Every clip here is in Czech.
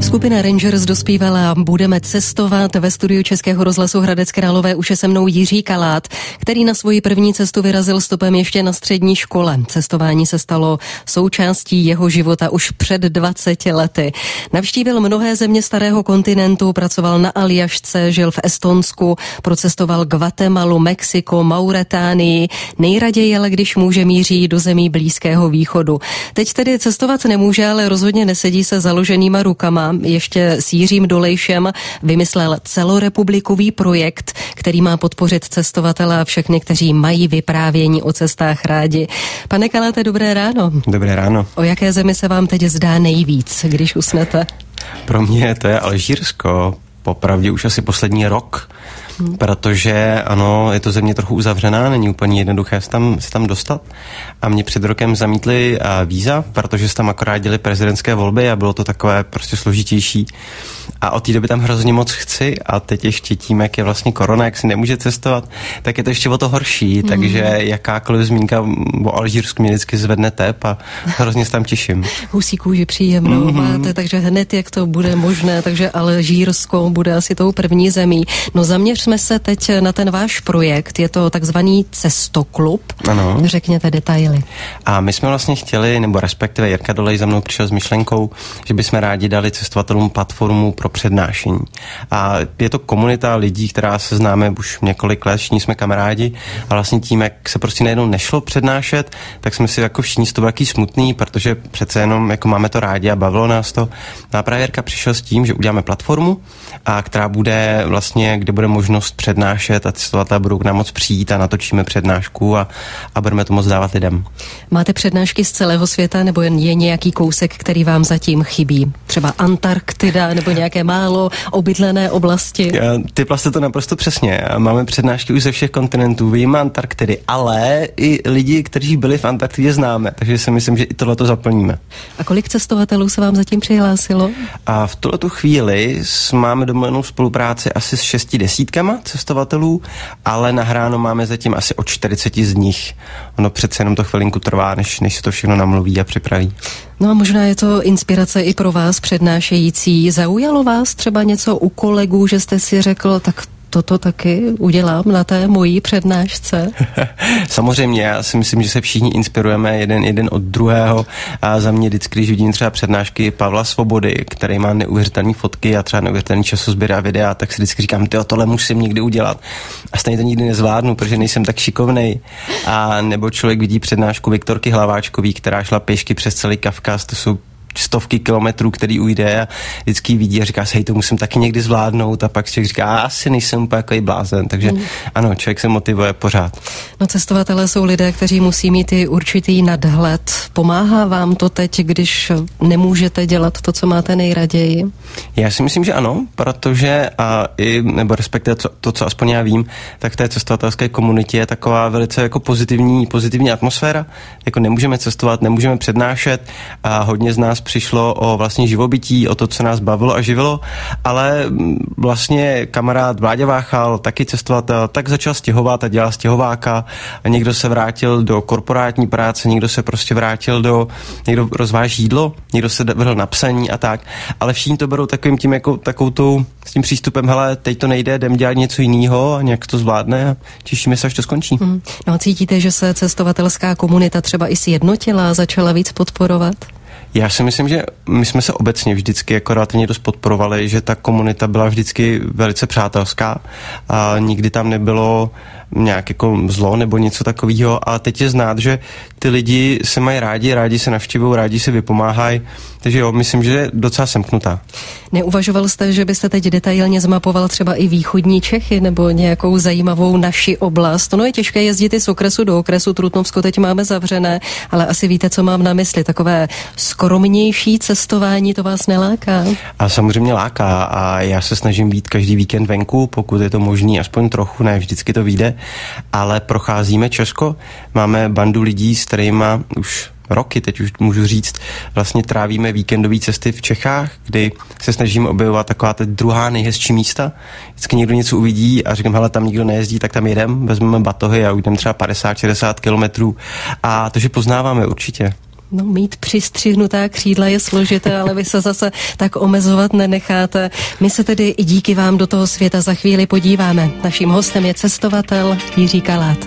Skupina Rangers dospívala Budeme cestovat. Ve studiu Českého rozhlasu Hradec Králové už je se mnou Jiří Kalát, který na svoji první cestu vyrazil stopem ještě na střední škole. Cestování se stalo součástí jeho života už před 20 lety. Navštívil mnohé země starého kontinentu, pracoval na Aljašce, žil v Estonsku, procestoval Guatemalu, Mexiko, Mauretánii. Nejraději ale, když může, míří do zemí Blízkého východu. Teď tedy cestovat nemůže, ale rozhodně nesedí se založenýma rukama. Ještě s Jiřím Dolejšem vymyslel celorepublikový projekt, který má podpořit cestovatele a všechny, kteří mají vyprávění o cestách rádi. Pane Kaláte, dobré ráno. Dobré ráno. O jaké zemi se vám teď zdá nejvíc, když usnete? Pro mě to je Alžírsko, popravdě už asi poslední rok, protože ano, je to země trochu uzavřená, není úplně jednoduché se tam dostat. A mě před rokem zamítli víza, protože se tam akorát děly prezidentské volby a bylo to takové prostě složitější. A od té doby tam hrozně moc chci a teď ještě tím, jak je vlastně korona, jak si nemůže cestovat, tak je to ještě o to horší, takže jakákoliv zmínka o Alžírsku mě vždycky zvedne tep a hrozně se tam těším. Husí kůži příjemnou máte, takže hned jak to bude možné, takže Alžírsko bude asi tou první zemí. No zaměřme se teď na ten váš projekt, je to takzvaný cestoklub. Ano. Řekněte detaily. A my jsme vlastně chtěli, nebo respektive Jirka Dolej za mnou přišel s myšlenkou, že bychom rádi dali cestovatelům platformu pro přednášení. A je to komunita lidí, která se známe už několik let, všichni jsme kamarádi a vlastně tím, jak se prostě najednou nešlo přednášet, tak jsme si jako všichni z toho taky smutný, protože přece jenom jako máme to rádi a bavilo nás to. A právě Jirka přišel s tím, že uděláme platformu, a která bude vlastně, kde bude možnost přednášet a cestovatelé budou k nám moc přijít a natočíme přednášku a budeme to moc dávat lidem. Máte přednášky z celého světa nebo je nějaký kousek, který vám zatím chybí? Třeba Antarktida nebo nějaké málo obydlené oblasti? Typla jste to naprosto přesně. Máme přednášky už ze všech kontinentů, vyjma Antarktidy, ale i lidi, kteří byli v Antarktidě, známe, takže si myslím, že i tohleto zaplníme. A kolik cestovatelů se vám zatím přihlásilo? A v tuhletu chvíli máme domluvenou spolupráci asi s 60 cestovatelů, ale nahráno máme zatím asi od 40 z nich. Ono přece jenom to chvilinku trvá, než se to všechno namluví a připraví. No a možná je to inspirace i pro vás přednášející. Zaujalo vás třeba něco u kolegů, že jste si řekl, tak toto taky udělám na té mojí přednášce? Samozřejmě, já si myslím, že se všichni inspirujeme jeden od druhého a za mě vždycky, když vidím třeba přednášky Pavla Svobody, který má neuvěřitelné fotky a třeba neuvěřitelný časozběr a videa, tak si vždycky říkám, tohle musím někdy udělat. A stejně to nikdy nezvládnu, protože nejsem tak šikovnej. A nebo člověk vidí přednášku Viktorky Hlaváčkový, která šla pěšky přes celý Kavkaz, to jsou stovky kilometrů, který ujde a vždycky vidí a říká se, hej, to musím taky někdy zvládnout a pak člověk říká, asi nejsem úplně takový blázen, takže ano, člověk se motivuje pořád. No cestovatelé jsou lidé, kteří musí mít i určitý nadhled. Pomáhá vám to teď, když nemůžete dělat to, co máte nejraději? Já si myslím, že ano, protože nebo respektive to, co aspoň já vím, tak v té cestovatelské komunitě je taková velice jako pozitivní atmosféra, jako nemůžeme cestovat, nemůžeme přednášet a hodně z nás přišlo o vlastně živobytí, o to, co nás bavilo a živilo, ale vlastně kamarád Vláďa Váchal, taky cestovatel, tak začal stěhovat a dělal stěhováka a někdo se vrátil do korporátní práce, někdo se prostě vrátil někdo rozváží jídlo, někdo se vrhl na psaní a tak, ale všichni to berou takovým tím jako s tím přístupem, hele, teď to nejde, jdem dělat něco jiného a nějak to zvládne a těšíme se, až to skončí. No a cítíte, že se cestovatelská komunita třeba i sjednotila a začala víc podporovat? Já si myslím, že my jsme se obecně vždycky jako relativně dost podporovali, že ta komunita byla vždycky velice přátelská a nikdy tam nebylo nějak jako zlo nebo něco takového a teď je znát, že ty lidi se mají rádi se navštěvují, rádi se vypomáhají, takže jo, myslím, že je docela semknutá. Neuvažoval jste, že byste teď detailně zmapoval třeba i východní Čechy nebo nějakou zajímavou naši oblast? No je těžké jezdit i z okresu do okresu, Trutnovsko teď máme zavřené, ale asi víte, co mám na mysli, takové skromnější cestování, to vás neláká? A samozřejmě láká a já se snažím být každý víkend venku, pokud je to možný, aspoň trochu, ne vždycky to vyjde, ale procházíme Česko, máme bandu lidí, s kterými už roky, teď už můžu říct, vlastně trávíme víkendové cesty v Čechách, kdy se snažíme objevovat taková ta druhá nejhezčí místa. Vždycky někdo něco uvidí a říkám, hele, tam nikdo nejezdí, tak tam jedem, vezmeme batohy a ujdeme třeba 50-60 kilometrů a to, že poznáváme určitě. No, mít přistřihnutá křídla je složité, ale vy se zase tak omezovat nenecháte. My se tedy i díky vám do toho světa za chvíli podíváme. Naším hostem je cestovatel Jiří Kalát.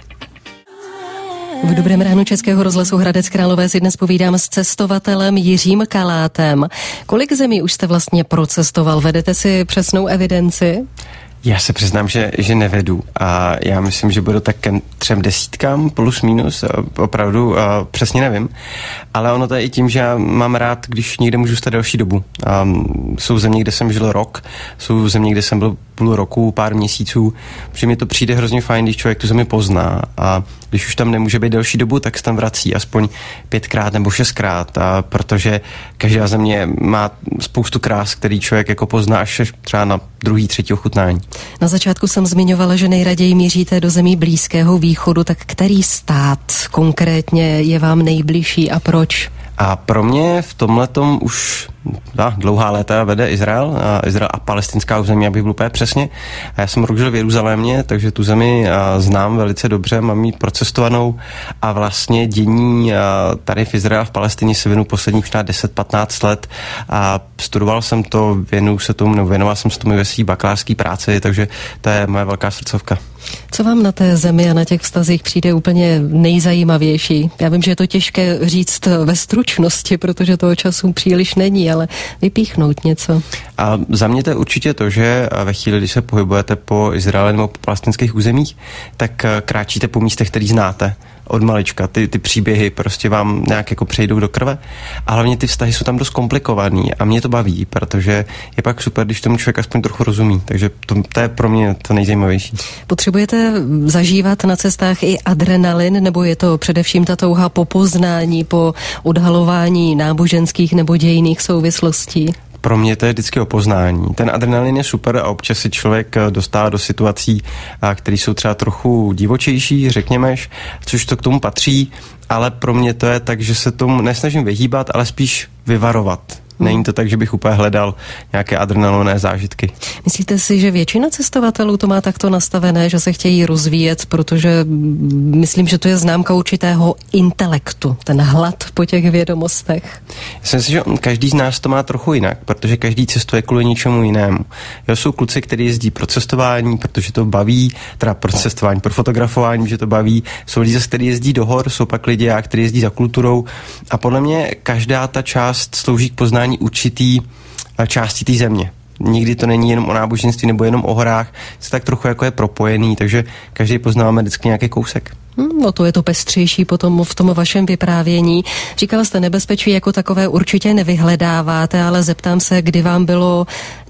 V Dobrém ránu Českého rozhlasu Hradec Králové si dnes povídám s cestovatelem Jiřím Kalátem. Kolik zemí už jste vlastně procestoval? Vedete si přesnou evidenci? Já se přiznám, že nevedu a já myslím, že budu tak k 3 desítkám plus minus, opravdu přesně nevím, ale ono to je i tím, že já mám rád, když někde můžu stát delší dobu. Jsou země, kde jsem žil rok, jsou země, kde jsem byl půl roku, pár měsíců, protože mi to přijde hrozně fajn, když člověk tu zemi pozná a když už tam nemůže být delší dobu, tak se tam vrací aspoň 5krát nebo 6krát, protože každá země má spoustu krás, který člověk jako pozná až třeba na 2., 3. ochutnání. Na začátku jsem zmiňovala, že nejraději míříte do zemí Blízkého východu, tak který stát konkrétně je vám nejbližší a proč? A pro mě v tomhletom už dlouhá léta vede Izrael a palestinská území, abych byl úplně přesně. A já jsem rok žil v Jeruzalémě, takže tu zemi znám velice dobře, mám ji procestovanou a vlastně dění tady v Izraeli a v Palestině se věnu posledních 10-15 let a studoval jsem to, věnoval jsem se tomu ve své bakalářské práci, takže to je moje velká srdcovka. Co vám na té zemi a na těch vztazích přijde úplně nejzajímavější? Já vím, že je to těžké říct ve stručnosti, protože toho času příliš není, ale vypíchnout něco. A za mě to je určitě to, že ve chvíli, když se pohybujete po Izraeli nebo po palestinských územích, tak kráčíte po místech, který znáte od malička. Ty příběhy prostě vám nějak jako přejdou do krve a hlavně ty vztahy jsou tam dost komplikovaný a mě to baví, protože je pak super, když tomu člověk aspoň trochu rozumí, takže to je pro mě to nejzajímavější. Potřebujete zažívat na cestách i adrenalin, nebo je to především ta touha po poznání, po odhalování náboženských nebo dějinných souvislostí? Pro mě to je vždycky o poznání. Ten adrenalin je super a občas si člověk dostává do situací, které jsou třeba trochu divočejší, řekněme, což to k tomu patří, ale pro mě to je tak, že se tomu nesnažím vyhýbat, ale spíš vyvarovat. Není to tak, že bych úplně hledal nějaké adrenalinové zážitky. Myslíte si, že většina cestovatelů to má takto nastavené, že se chtějí rozvíjet, protože myslím, že to je známka určitého intelektu, ten hlad po těch vědomostech? Já si myslím, že každý z nás to má trochu jinak, protože každý cestuje kvůli něčemu jinému. Jsou kluci, kteří jezdí pro cestování, protože to baví, teda pro cestování, pro fotografování, že to baví. Jsou lidi, kteří jezdí do hor, jsou pak lidi, kteří jezdí za kulturou a podle mě každá ta část slouží k poznání určitý části té země. Nikdy to není jenom o náboženství nebo jenom o horách, se tak trochu jako je propojený, takže každý poznáváme vždycky nějaký kousek. No to je to pestřejší potom v tom vašem vyprávění. Říkala jste, nebezpečí jako takové určitě nevyhledáváte, ale zeptám se, kdy vám bylo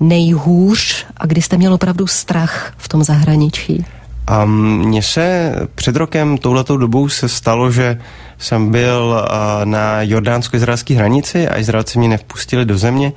nejhůř a kdy jste měl opravdu strach v tom zahraničí? Mně se před rokem touhletou dobou se stalo, že jsem byl na jordánsko-izraelské hranici a Izraelci mě nevpustili do země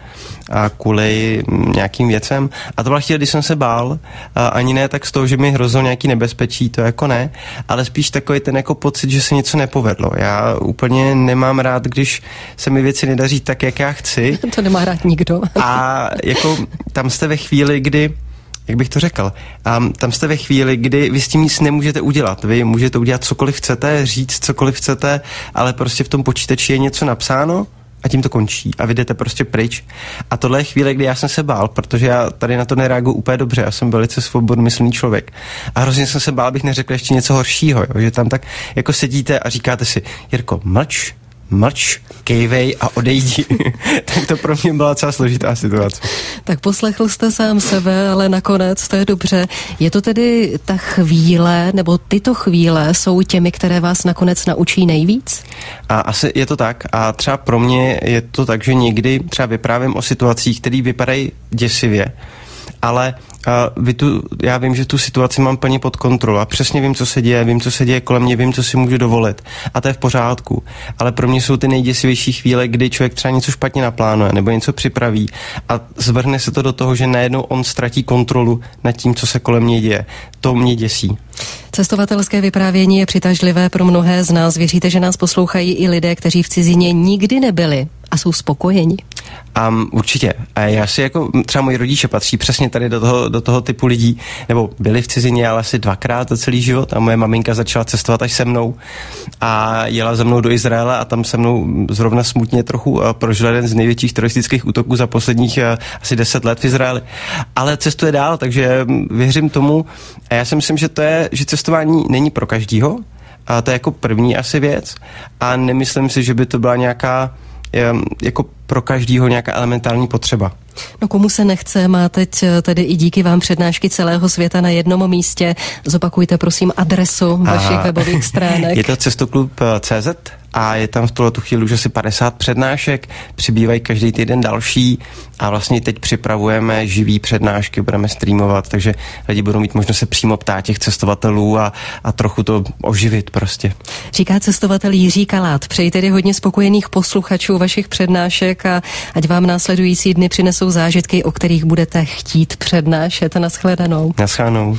kvůli nějakým věcem. A to byla chvíle, kdy jsem se bál, ani ne tak z toho, že mi hrozilo nějaký nebezpečí, to jako ne, ale spíš takový ten jako pocit, že se něco nepovedlo. Já úplně nemám rád, když se mi věci nedaří tak, jak já chci. To nemá rád nikdo. A jako tam jste ve chvíli, kdy jak bych to řekl, tam jste ve chvíli, kdy vy s tím nic nemůžete udělat. Vy můžete udělat cokoliv chcete, říct cokoliv chcete, ale prostě v tom počítači je něco napsáno a tím to končí a vy jdete prostě pryč. A tohle je chvíle, kdy já jsem se bál, protože já tady na to nereaguju úplně dobře, já jsem velice svobodnymyslný člověk. A hrozně jsem se bál, abych neřekl ještě něco horšího, jo? Že tam tak jako sedíte a říkáte si, Jirko, mlč, kejvej a odejdi. Tak to pro mě byla docela složitá situace. Tak poslechl jste sám sebe, ale nakonec to je dobře. Je to tedy ta chvíle, nebo tyto chvíle jsou těmi, které vás nakonec naučí nejvíc? A asi je to tak. A třeba pro mě je to tak, že někdy třeba vyprávím o situacích, které vypadají děsivě, ale já vím, že tu situaci mám plně pod kontrolou a přesně vím, co se děje kolem mě, vím, co si můžu dovolit a to je v pořádku. Ale pro mě jsou ty nejděsivější chvíle, kdy člověk třeba něco špatně naplánuje nebo něco připraví a zvrhne se to do toho, že najednou on ztratí kontrolu nad tím, co se kolem mě děje. To mě děsí. Cestovatelské vyprávění je přitažlivé pro mnohé z nás. Věříte, že nás poslouchají i lidé, kteří v cizině nikdy nebyli A jsou spokojeni? Určitě. A já si jako, třeba moji rodiče patří přesně tady do toho typu lidí, nebo byli v cizině, ale asi 2krát za celý život a moje maminka začala cestovat až se mnou a jela se mnou do Izraele a tam se mnou zrovna smutně trochu prožil jeden z největších teroristických útoků za posledních asi 10 let v Izraeli. Ale cestuje dál, takže věřím tomu a já si myslím, že že cestování není pro každýho a to je jako první asi věc a nemyslím si, že by to byla nějaká jako pro každýho nějaká elementární potřeba. No komu se nechce, má teď tedy i díky vám přednášky celého světa na jednom místě. Zopakujte prosím adresu vašich webových stránek. Je to cestoklub.cz a je tam v tuto chvíli už asi 50 přednášek, přibývají každý týden další a vlastně teď připravujeme živý přednášky, budeme streamovat, takže lidi budou mít možnost se přímo ptát těch cestovatelů a trochu to oživit prostě. Říká cestovatel Jiří Kalát. Přeji tedy hodně spokojených posluchačů vašich přednášek a ať vám následující dny přinesou zážitky, o kterých budete chtít přednášet. Naschledanou. Naschledanou.